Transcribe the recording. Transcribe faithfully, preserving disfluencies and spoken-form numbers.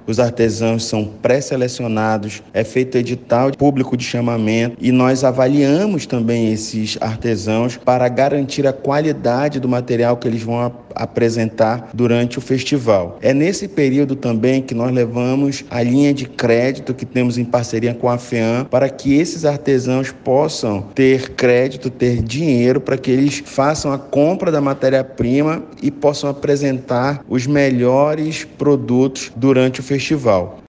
os artesãos são pré-selecionados, é feito edital público de chamamento e nós avaliamos também esses artesãos para garantir a qualidade do material que eles vão ap- apresentar durante o festival. É nesse período também que nós levamos a linha de crédito que temos em parceria com a FEAM para que esses artesãos possam ter crédito, ter dinheiro para que eles façam a compra da matéria-prima e possam apresentar os melhores produtos durante o festival.